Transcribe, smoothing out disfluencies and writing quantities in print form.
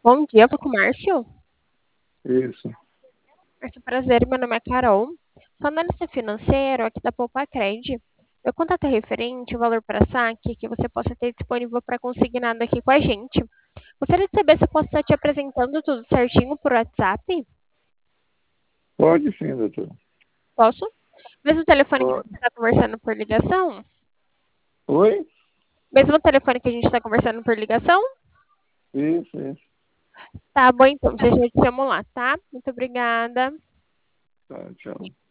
Bom dia, falo com o Márcio. Isso. Márcio, prazer, meu nome é Carol. Sou analista financeiro aqui da Poupa Cred. Meu contato é referente ao valor para saque que você possa ter disponível para consignado aqui com a gente. Gostaria de saber se eu posso estar te apresentando tudo certinho por WhatsApp? Pode sim, doutor. Posso? Mesmo telefone que a Pode. gente está conversando por ligação? Oi? Mesmo telefone que a gente está conversando por ligação? Isso. Tá bom, então, já te chamo lá, tá? Muito obrigada. Tá, tchau.